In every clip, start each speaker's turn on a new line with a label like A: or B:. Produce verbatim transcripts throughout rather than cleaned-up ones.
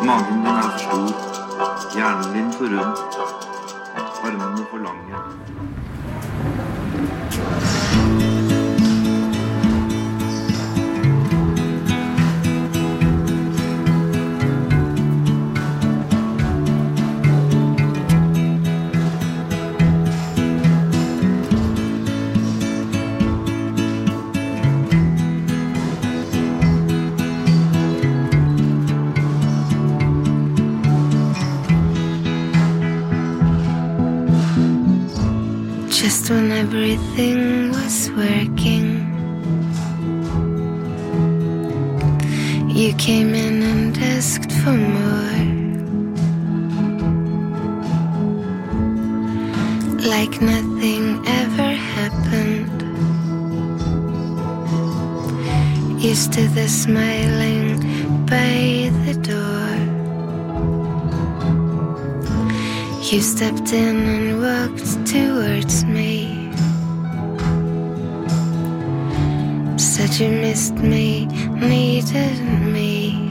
A: Magen din er for stor, hjernen din for rund, armene for lange.
B: Just when everything was working, you came in and asked for more. Like nothing ever happened. You stood there smiling by the door. You stepped in and walked towards me. Said you missed me, needed me.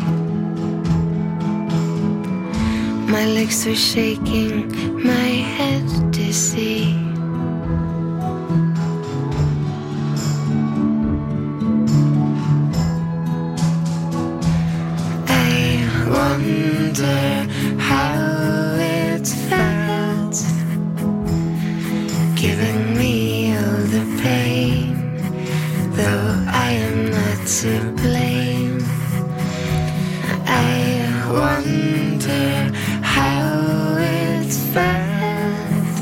B: My legs were shaking, my head dizzy. I wonder how it felt, giving me all the pain, though I am not to blame. I wonder how it felt,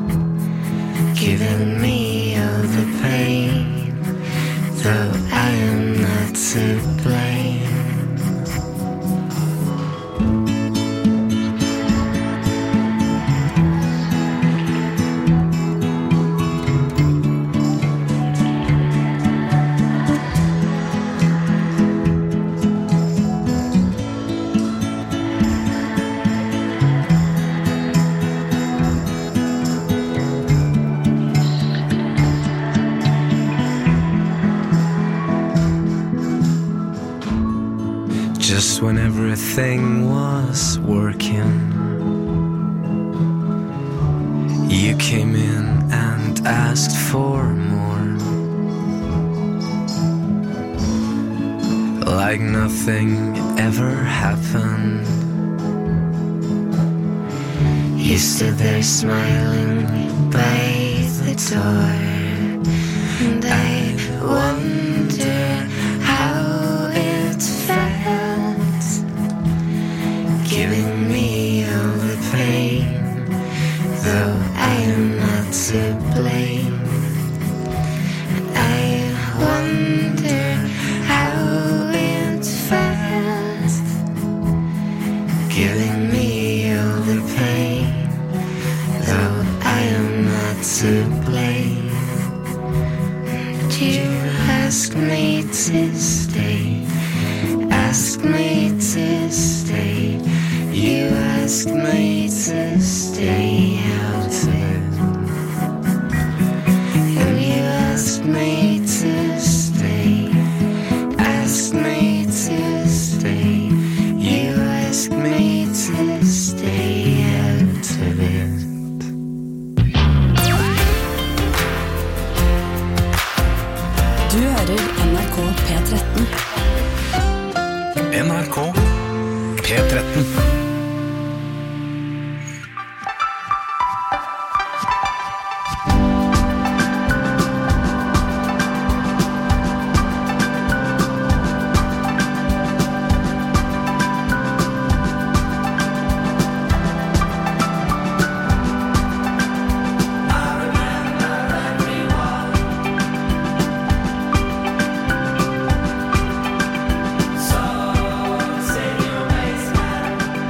B: giving me all the pain, though I am not to blame.
C: Just when everything was working, you came in and asked for more. Like nothing ever happened.
B: You stood there smiling by the door, and I wonder how it felt, giving me all the pain, though I am not to blame. I wonder how it felt, giving me all the pain, though I am not to blame. And you asked me to stay, asked me to stay. You asked me to stay out of it, and you asked me to stay, asked me to stay. You asked me to stay out of it.
D: Du hører N R K P tretten.
C: N R K P tretten.
E: Souls in your basement.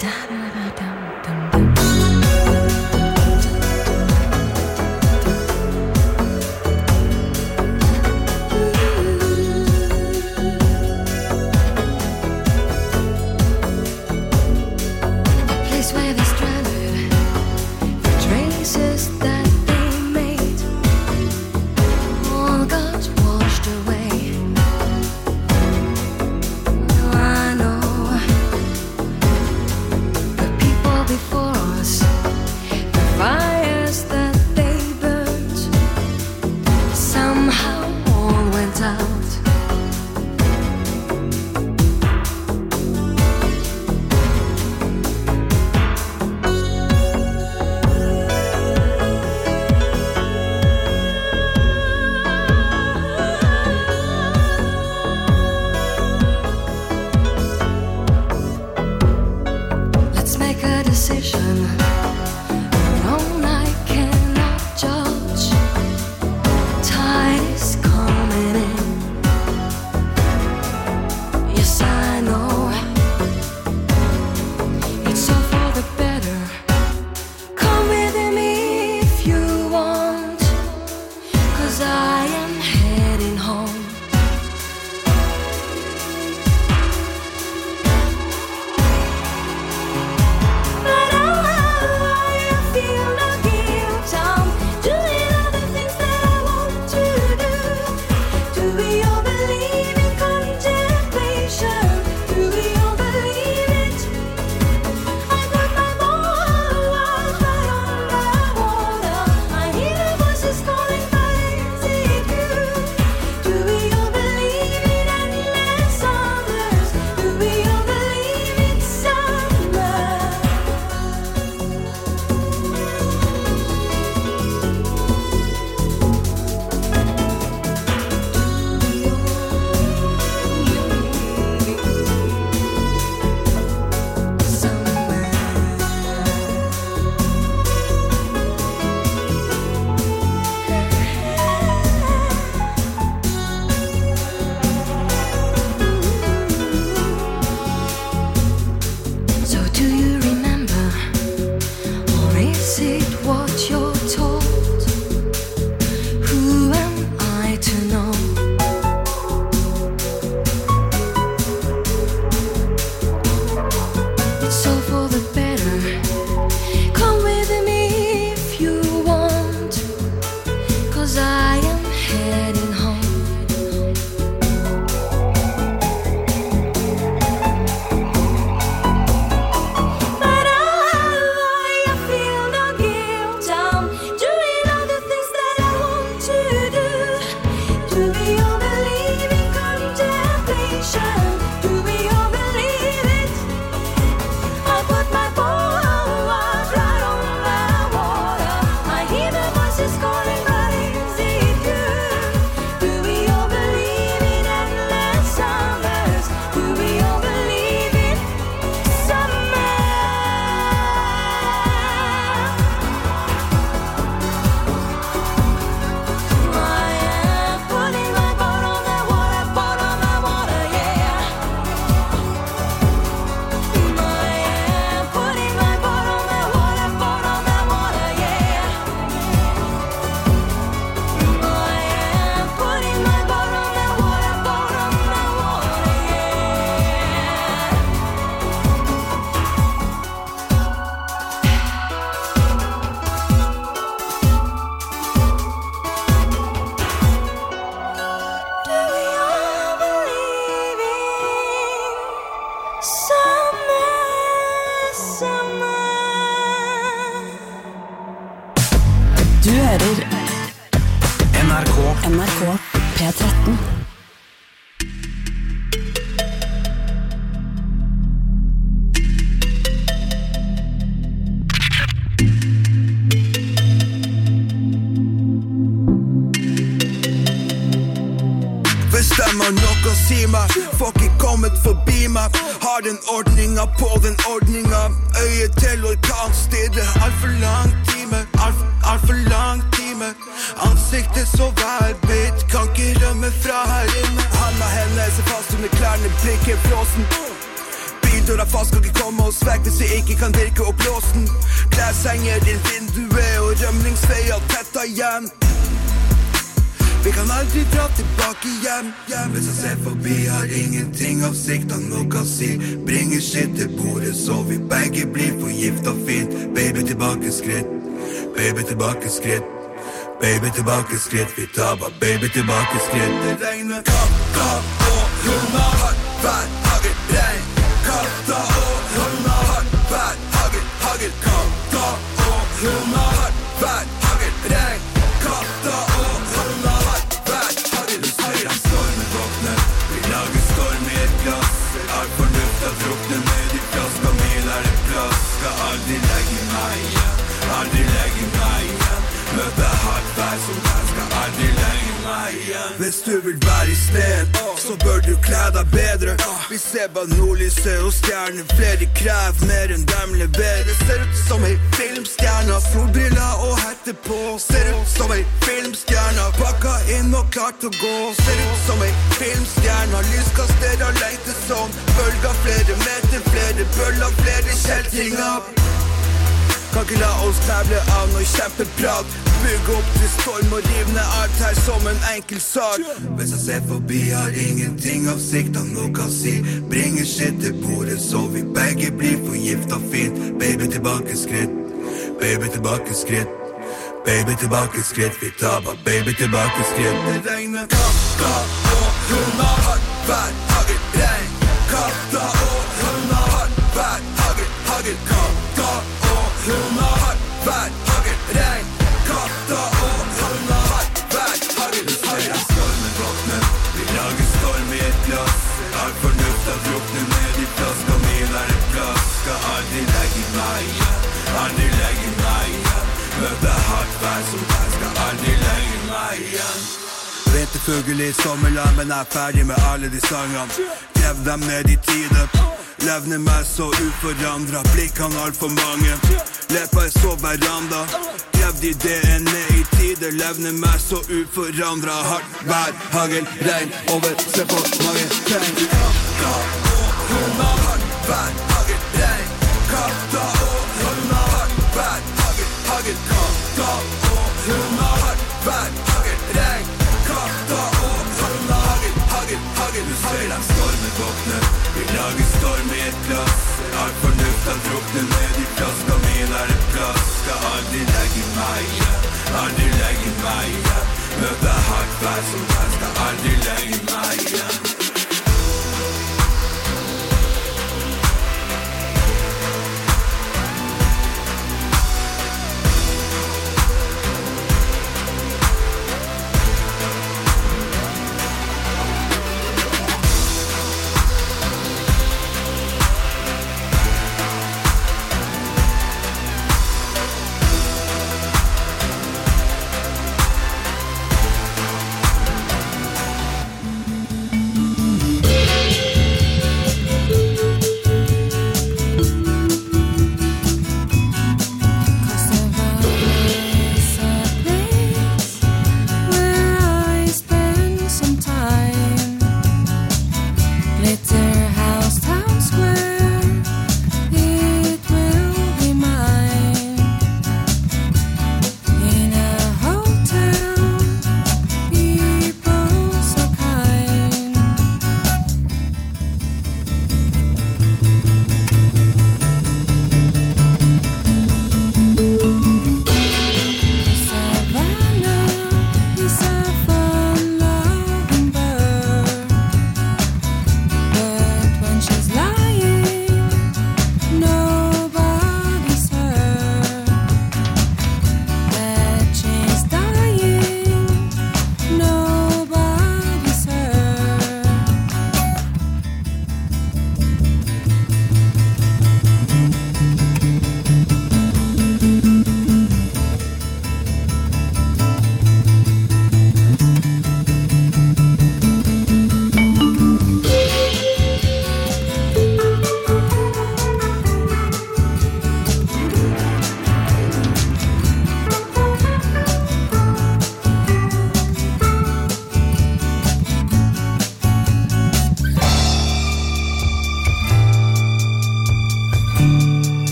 D: Du hører
C: N R K
D: N R K P tretten.
E: Bestemmer noe, si meg. Får ikke kommet forbi meg. Har den ordninga på den ordninga. Øye til orkan, stirre. Alt for lang time. Alt, alt for lang time. Ansiktet så velbitt. Kan ikke rømme fra her inne. Handa hennes er fast under klærne. Blikket frossen. Bildøra fast kan ikke komme oss vekk hvis vi ikke kan virke opp låsen. Glass henger inn vinduet og rømningsveier tetta igjen. Vi kan aldri dra tilbake hjem, hjem. Hvis jeg ser forbi har ingenting av sikt av noe å si. Bringer skitt til bordet så vi begge blir forgiftet fint. Baby tilbake skritt, baby tilbake skritt. Baby tilbake skritt, vi tar bare baby tilbake skritt. Det regner katta og hunder, hardt vær, hagel, regn. Katta og hunder, hardt vær, hagel, hagel. Katta og hunder, hardt vær, hagel, regn. Katta og hunder, hardt vær, hagel. Du ser at stormen våkner, vi lager storm i et glass. All fornuft har druknet ned i flaska, min er det plass. Skal aldri legge meg igjen, aldri legge meg igjen. Møte hardt vær som der, skal aldri legge meg igjen. Hvis du vil være i sted, så bør du klæ deg bedre. Vi ser bare nordlyset og stjerner, flere krev mer enn dem leverer. Det ser ut som ei filmstjerne, solbriller og hette på. Ser ut som ei filmstjerne, pakka inn og klart å gå. Ser ut som ei filmstjerne, lyskaster og leite sånn. Bølger flere meter, flere bøller, flere kjeltringer. Kan ikke la oss tævle av noe kjempeprat. Bygg opp til storm og rivne alt her som en enkel sak. Hvis jeg ser forbi har ingenting av sikt av noe å si. Bringer skitt til bordet så vi begge blir forgiftet fint. Baby tilbake skritt, baby tilbake skritt. Baby tilbake skritt, vi tar bare baby tilbake skritt. Det regner katta og hunder, hardt vær, hagel, regn. Katta og hunder, hardt vær, hagel, hagel. Katta og hunder, hardt vær, hagel, regn. Katta og hunder, hardt vær, hagel. Du ser at stormen våkner, vi lager storm i et glass. All fornuft har druknet ned i flaska, min er det plass. Skal aldri legge meg igjen, aldri legge meg igjen. Møte hardt vær som der, skal aldri legge meg igjen. Vinterfugl i sommerland, men er ferdig med alle de sangene. Grev dem ned i tide, levner meg så uforandret. Blikkene alt for mange, lepa er så veranda. Grev de D N A i tide, levner meg så uforandret. Hardt vær, hagel, regn, over, se på mange tegn. Katta og hunder, hardt vær, hagel, regn. Katta og hunder, hardt vær, hagel, hagel. Katta og hunder, hardt vær, hagel, regn. Katta og hunder, hagel, hagel, hagel. Du ser at stormen våkner, vi lager storm i et glass. All fornuft har druknet ned i flaska, min er det plass. Skal aldri legge meg igjen, aldri legge meg igjen. Møte hardt vær som der, skal aldri legge meg igjen.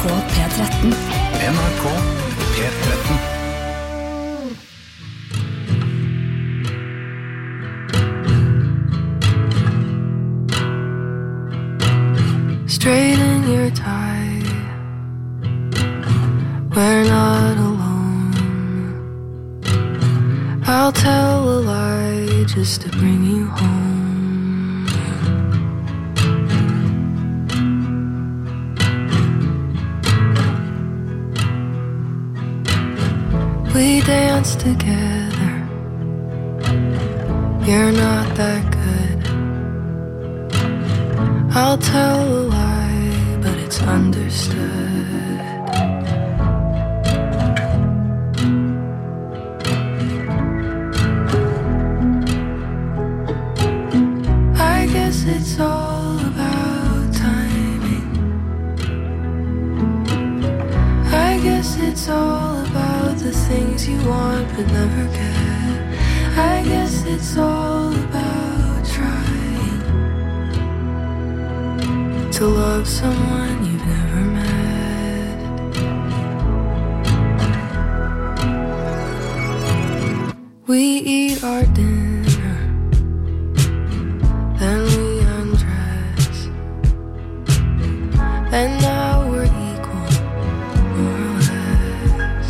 D: P tretten.
C: N R K P tretten.
B: Straighten your tie. We're not alone. I'll tell a lie just to bring you home. We danced together. You're not that good. I'll tell a lie, but it's understood. I guess it's all about timing. I guess it's all about the things you want but never get. I guess it's all about trying to love someone you've never met. We eat our dinner, then we undress, and now we're equal, more or less.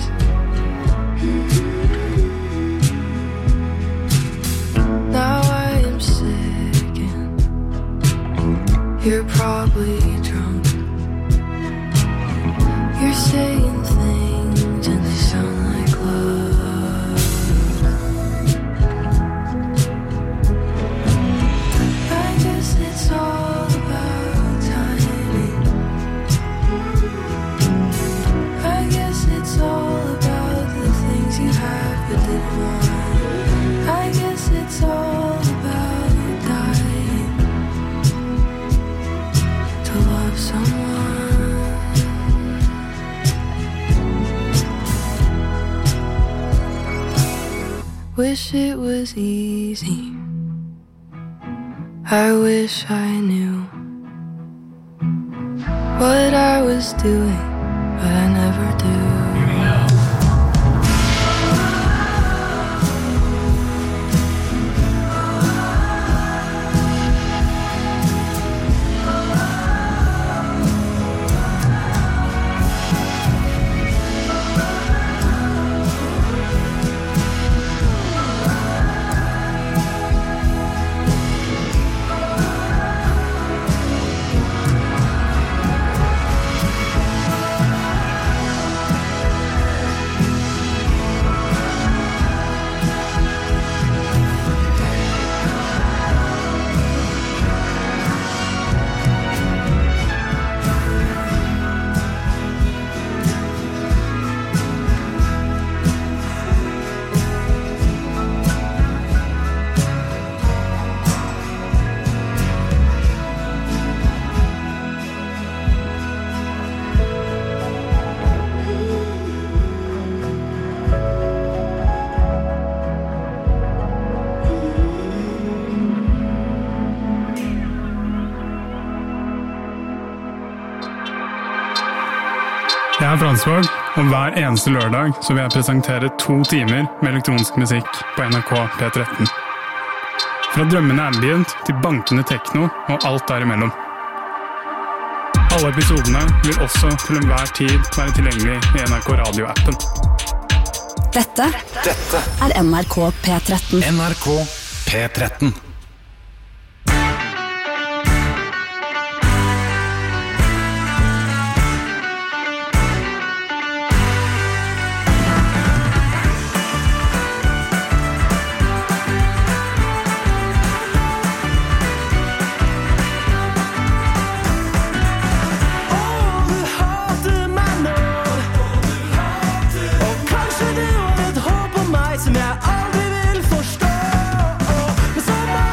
B: Now I am sick and you're probably drunk. You're saying things and they sound like love. I guess it's all about timing. I guess it's all about the things you have but didn't want. I guess it's all about dying to love someone. Wish it was easy. I wish I knew what I was doing, but I never do.
F: Jeg er Fransvåg, og hver eneste lørdag så vil jeg presentere to timer med elektronisk musikk på N R K P tretten. Fra drømmende ambient til bankende tekno og alt derimellom. Alle episodene vil også til enhver tid være tilgjengelig i N R K Radio-appen.
D: Dette,
C: Dette
D: er N R K P tretten.
C: N R K P tretten.
B: Som jeg aldri vil forstå. Men så må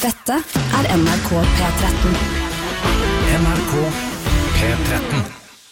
D: Dette er N R K P tretten.
C: N R K P tretten.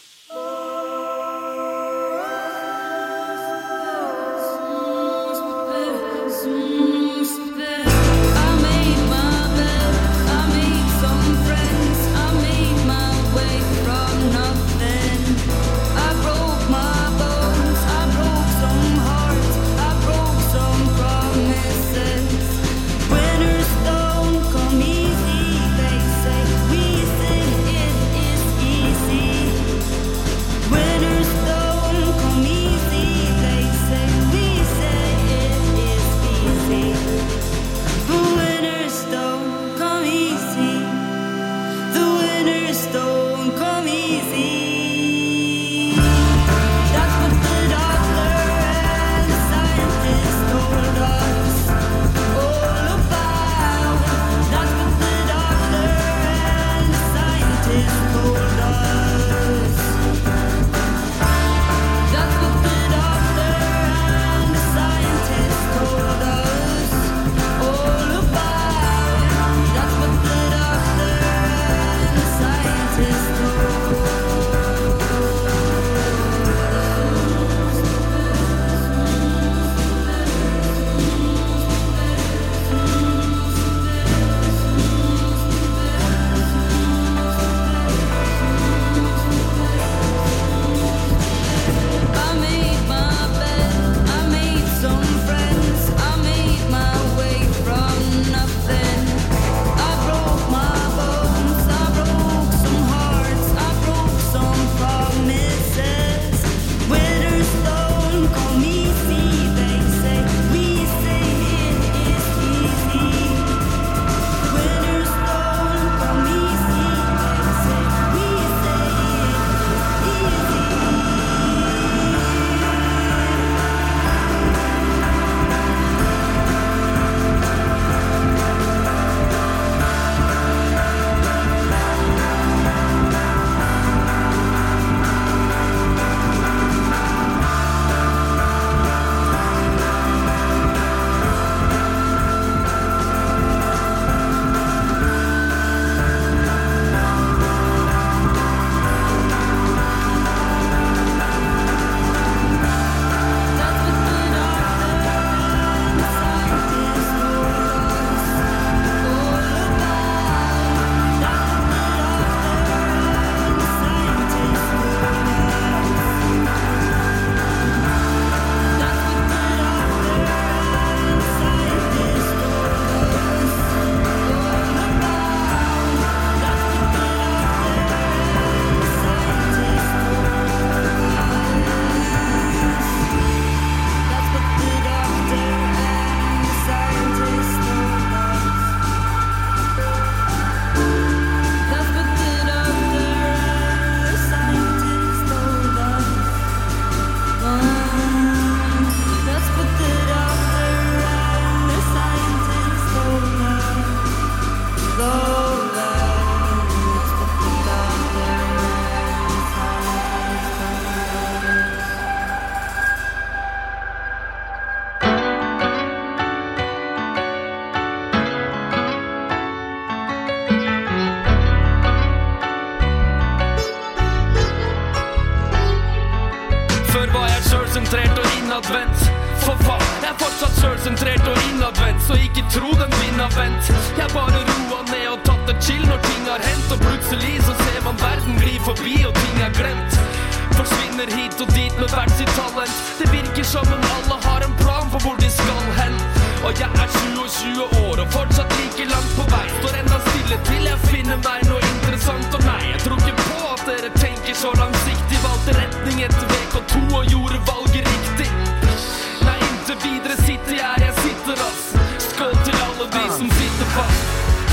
G: Selvsentrert og innadvendt. For faen, jeg er fortsatt selvsentrert og innadvendt. Så ikke tro den vinner vent. Jeg bare roa ned og tatt det chill når ting har hendt. Og plutselig så ser man verden gli forbi og ting er glemt. Forsvinner hit og dit med hvert sitt talent. Det virker som om alle har en plan for hvor de skal hen. Og jeg er tjue år og fortsatt like langt på vei. Står enda stille til jeg finner meg noe interessant. Og nei, jeg tror ikke på at dere tenker så langsiktig. Valgte retning etter V K to og gjorde valget riktig. Nei, inntil videre sitter jeg her jeg sitter ass. Skål til alle de som sitter fast.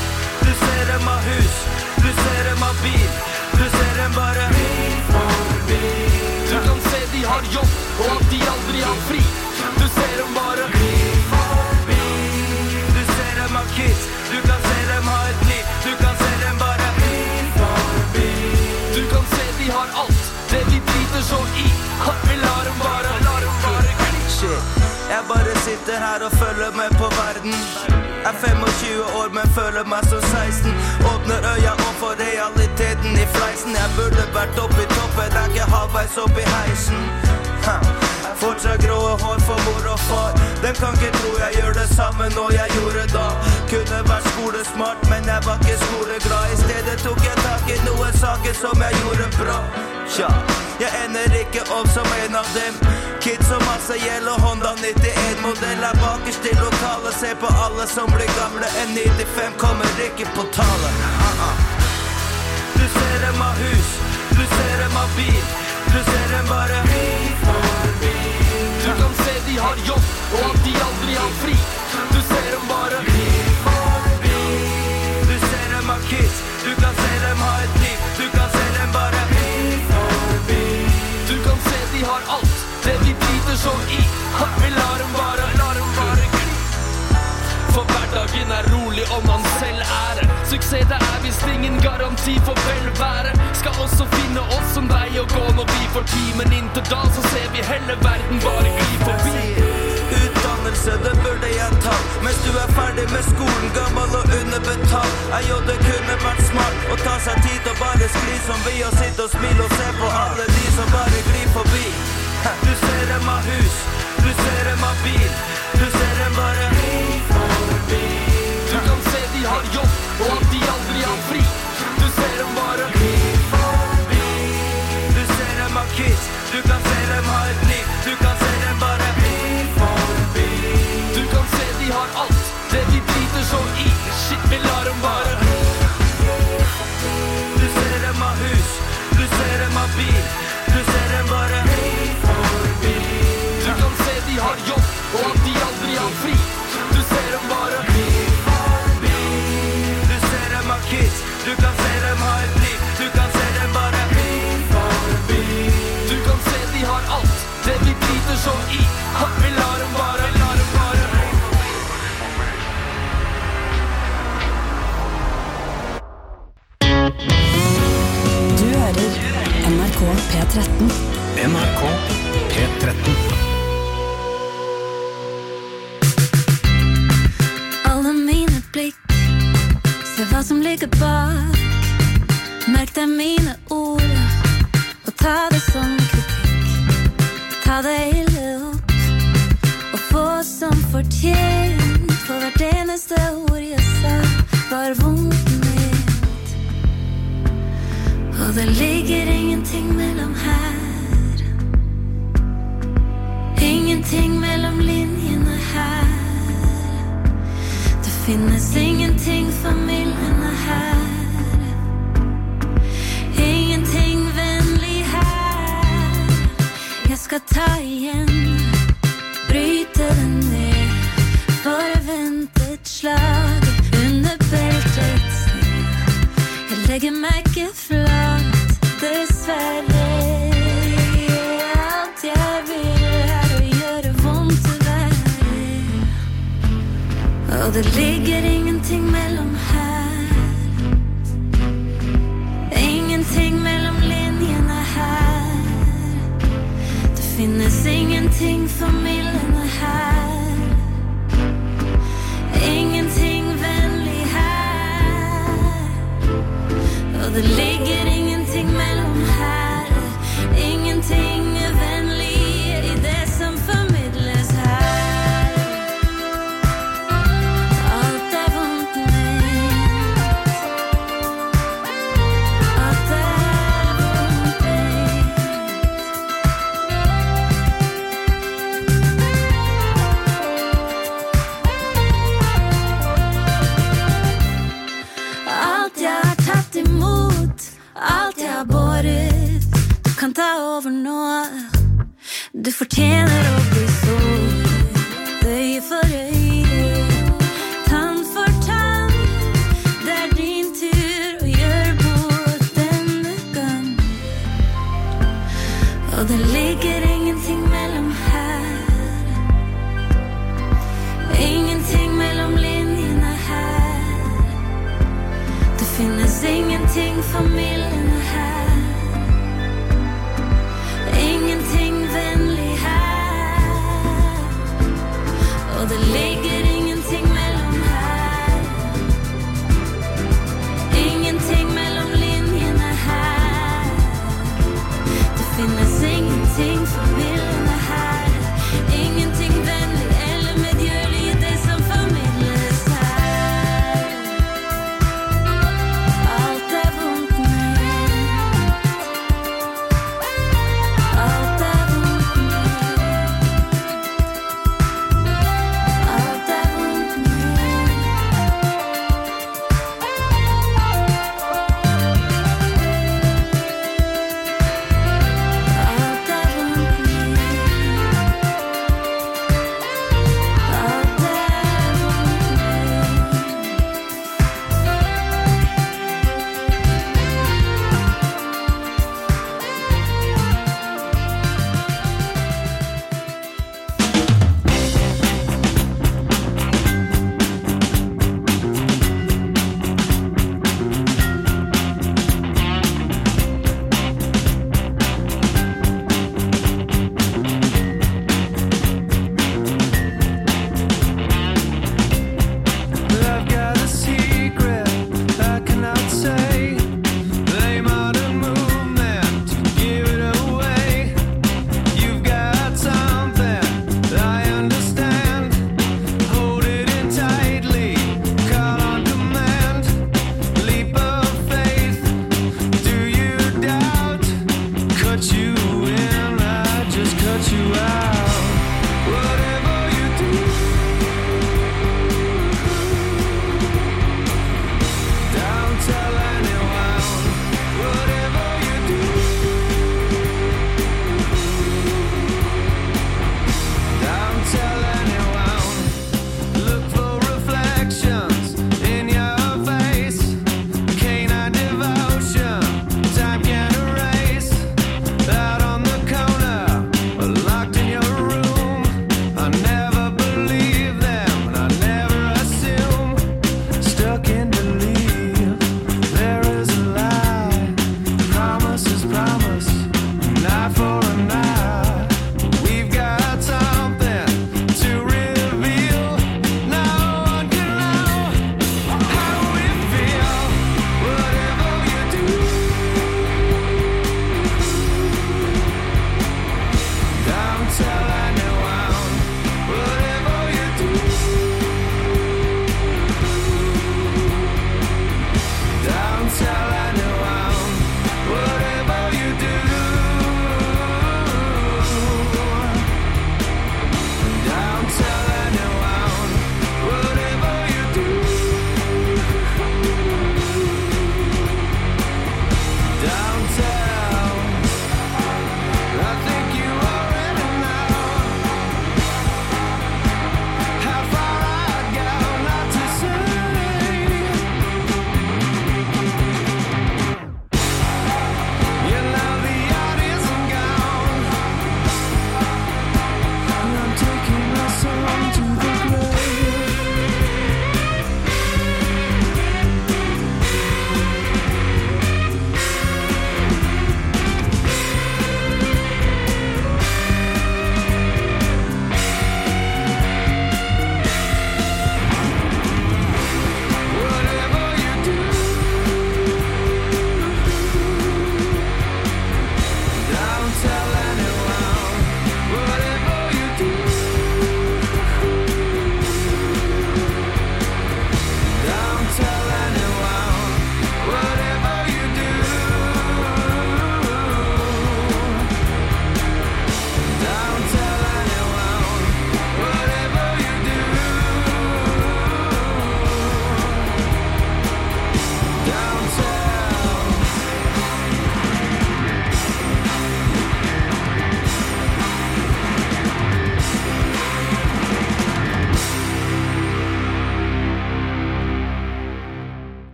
H: Du ser dem av hus, du ser dem av bil. Du ser dem bare bil for bil.
G: Du kan se de har jobb og at de aldri har fri. Du ser dem bare
H: bil for bil. Du ser dem av kids, du kan se dem ha et liv. Du kan se dem bare bil for bil.
G: Du kan se de har alt, det vi driter så i. At vi lar dem bare, lar dem bare
H: Shit. Jeg bare sitter her og følger med på verden. Er tjuefem år år, men føler meg som seksten. Åpner øya og får realiteten i fleisen. Jeg burde vært oppe i toppen, jeg er ikke halvveis opp i heisen. Ha. Fortsatt grå hår for mor og far. Den kan ikke tro jeg gjør det samme når jeg gjorde da. Kunne vært skolesmart, men jeg var ikke skoleglad. I stedet tok jeg tak i noen saker som jeg gjorde bra. Ja, jeg ender ikke opp som en av dem. Kids som masse gjeld og Honda nittien modell er bakerst i lokalet. Se på alle som blir gamle. En nittifem kommer ikke på tale. uh-uh. Du ser dem av hus, du ser dem av bil. Du ser dem bare forbi. Du kan se de har jobb, og at de aldri har fri. Du ser dem bare forbi. Du ser dem av kids, du kan se dem ha et liv. Du kan se dem bare forbi. Du kan se de har alt, det de driter så i. Vi lar dem bare, lar dem bare gli. For hverdagen er rolig om man selv ære. Suksess det er hvis ingen garanti for velvære. Skal også finne oss som vei å gå når vi får timen inn til da. Så ser vi hele verden bare gli forbi. Utdannelse, det burde jeg ta. Mens du er ferdig med skolen, gammel og underbetalt. Jeg jo det kunne vært smart å ta seg tid og bare skli som vi. Og sitte og smile og se på alle de som bare glir forbi. Du ser dem av hus, du ser dem av bil. Du ser dem bare forbi. Du kan se de har jobb, og at de aldri har fri. Du ser dem bare forbi. Du ser dem av kids, du kan se dem ha et liv. Du kan se dem bare forbi. Du kan se de har alt, det de driter så i. Shit, vi lar dem bare. Du ser dem av hus, du ser dem av bil. Du ser dem bare forbi. Du kan se de har jobb, og at de aldri har fri. Du ser dem bare forbi. Du ser dem av kids, du kan se dem ha et liv. Du kan se dem bare forbi. Du kan se de har alt, det de driter så i. Vi lar dem bare, lar dem bare.
D: Du hører N R K P tretten.
C: N R K P tretten.
B: Alle mine blikk, se hva som ligger bak. Merk deg mine ord, og ta det som kritikk. Ta det ille opp, og få som fortjent. For hvert eneste ord jeg sa, var vondt ment. Og det ligger ingenting mellom her. Ingenting mellom linjene her. Det finnes ingenting familiene her. Ingenting vennlig her. Jeg skal ta igjen, bryte den ned. Forvente et slag under beltets ned. Jeg legger meg ikke flat, dessverre. Alt jeg vil er å gjøre vondt verre. Og det ligger ingenting mellom her. Ingenting mellom linjene her. Det finnes ingenting familiene her. Ingenting vennlig her. Og det ligger ingenting mellom her. Ingenting vennlig i det som formidles her. Alt er vondt ment. Alt er vondt ment. Alt jeg har tatt imot, alt jeg har båret, du kan ta over nå. Du fortjener å bli såret, øye for øye, tann for tann. Det er din tur å gjøre bot denne gang. Og det ligger ingenting mellom her. Ingenting mellom linjene her. Det finnes ingenting familiene her. Ingenting vennlig her. Og det ligger ingenting mellom her.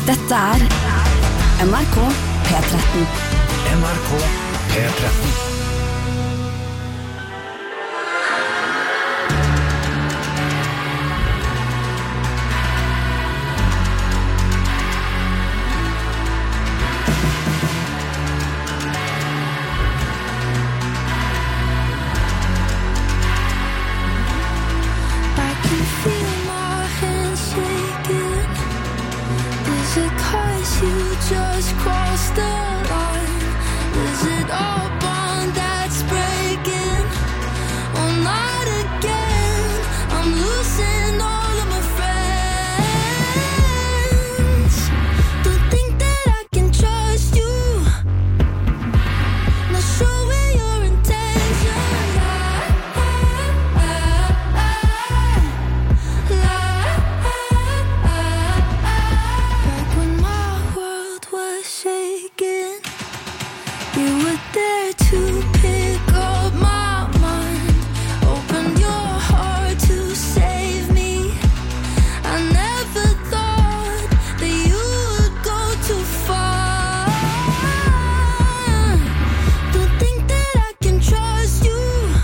D: Dette er N R K P tretten.
C: N R K P tretten.
B: Just cross the line. Is it all bond that's breaking? Or not again? I'm losing all of my friends. Don't think that I can trust you. Not sure where your intentions lie. Back when my world was shaking, you were there to pick up my mind. Open your heart to save me. I never thought that you would go too far. Don't think that I can trust you.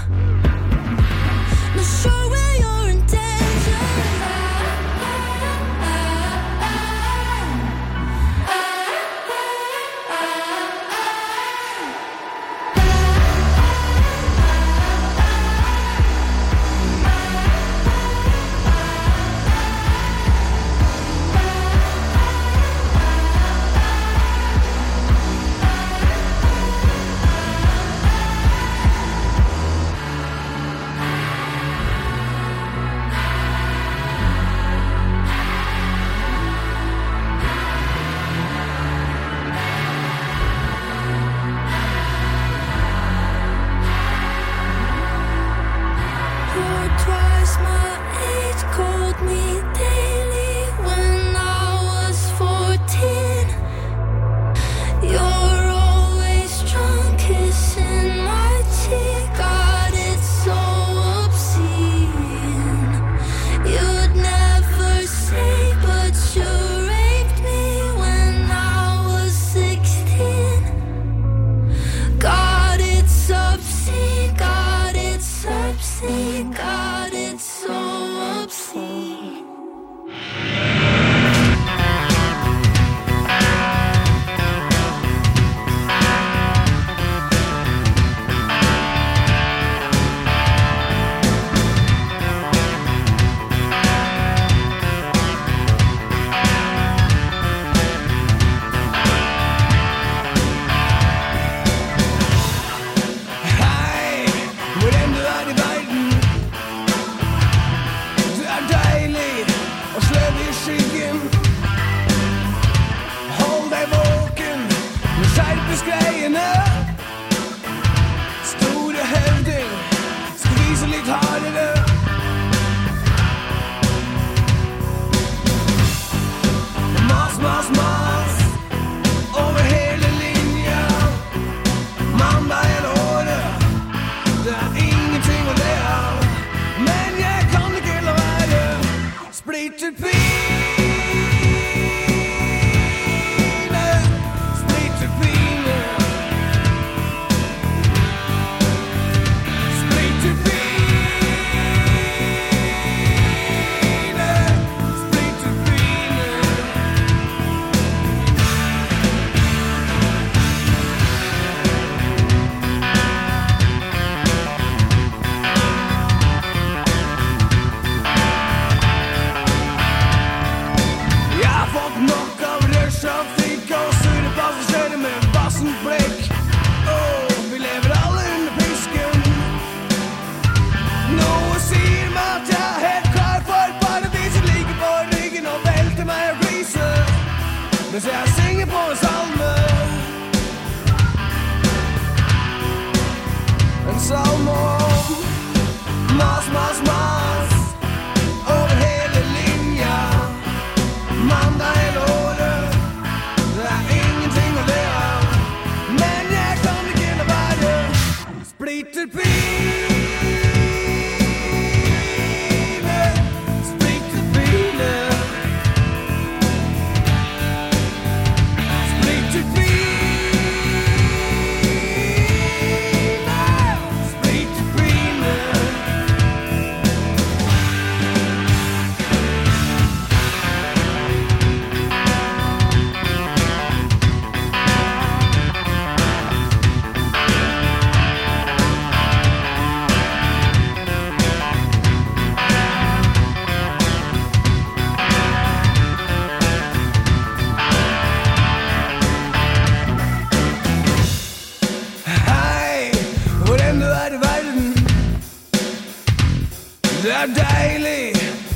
B: Not sure where your intentions lie. You're twice my age, called me daily when I was fourteen. You're always drunk, kissing my cheek. God, it's so obscene. You'd never say, but you raped me when I was sixteen. God, it's obscene. God, it's obscene. God, it's so obscene.
H: Hei, hvor enn du er i verden, du er deilig og sløv i skyggen. Hold deg våken, med skjerpes greiene. Store høvding, skal vise litt hardere. Mas, mas, mas, over hele linja. Mandag eller året, det er ingenting å le av. Men jeg kan ikke la være. Splitter pine, splitter pine. Splitter pine, splitter pine. Jeg har fått nok av rushtrafikk og sure passasjerer med vassent blikk. Åh, vi lever alle under pisken. Noe sier meg at jeg er helt klar for paradiset. Ligger på ryggen og velter meg og gliser mens jeg synger på en salme. En salme om mas, mas, mas, over hele linja. Mandag eller året, det er ingenting å le av. Men jeg kan ikke la være. Splitter pine, splitter pine.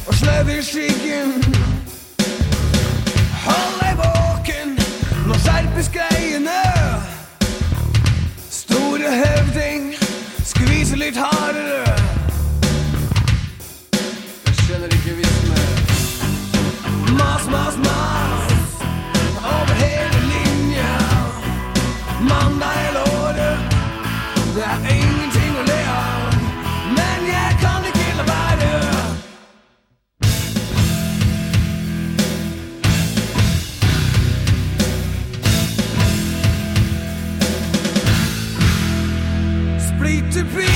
I: og sledd i skyggen. Hold deg våken når skjerpes greiene. Store høvding, skvise litt hardere. Jeg skjønner ikke vitsen med mas, mas, mas over hele linja. Mandag er låret, det er ingenting å le av, men jeg kan ikke la være. Splitter pine,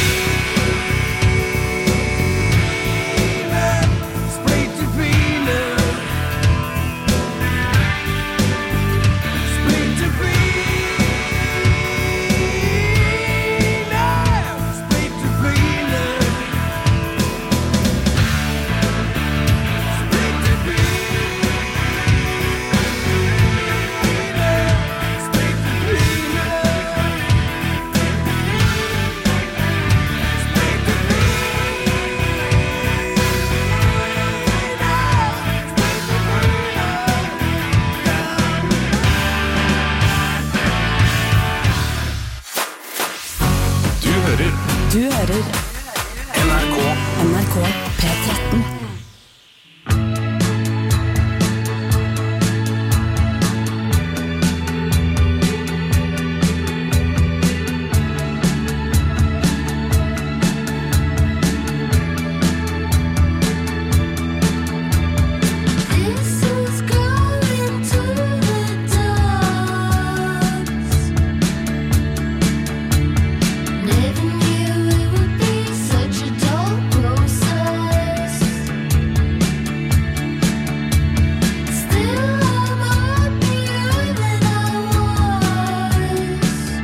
I: splitter pine, splitter pine, splitter pine, splitter pine, splitter pine.
G: Du hører
D: Du hører
G: N R K.
D: N R K P tretten.
B: This is going to the dogs. Never knew it would be such a dull process. Still, I'm happier than I was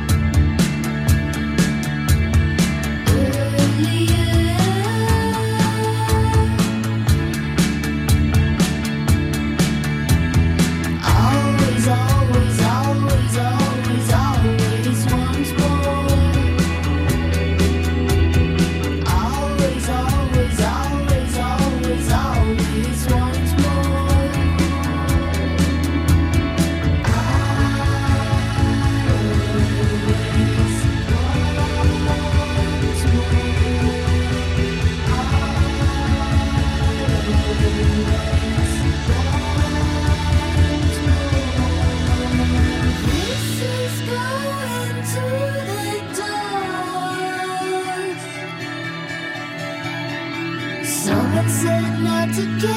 B: Always, always, always, always, always once more. Always, always, always, always, always once more. This is going to the dogs. Someone said not to get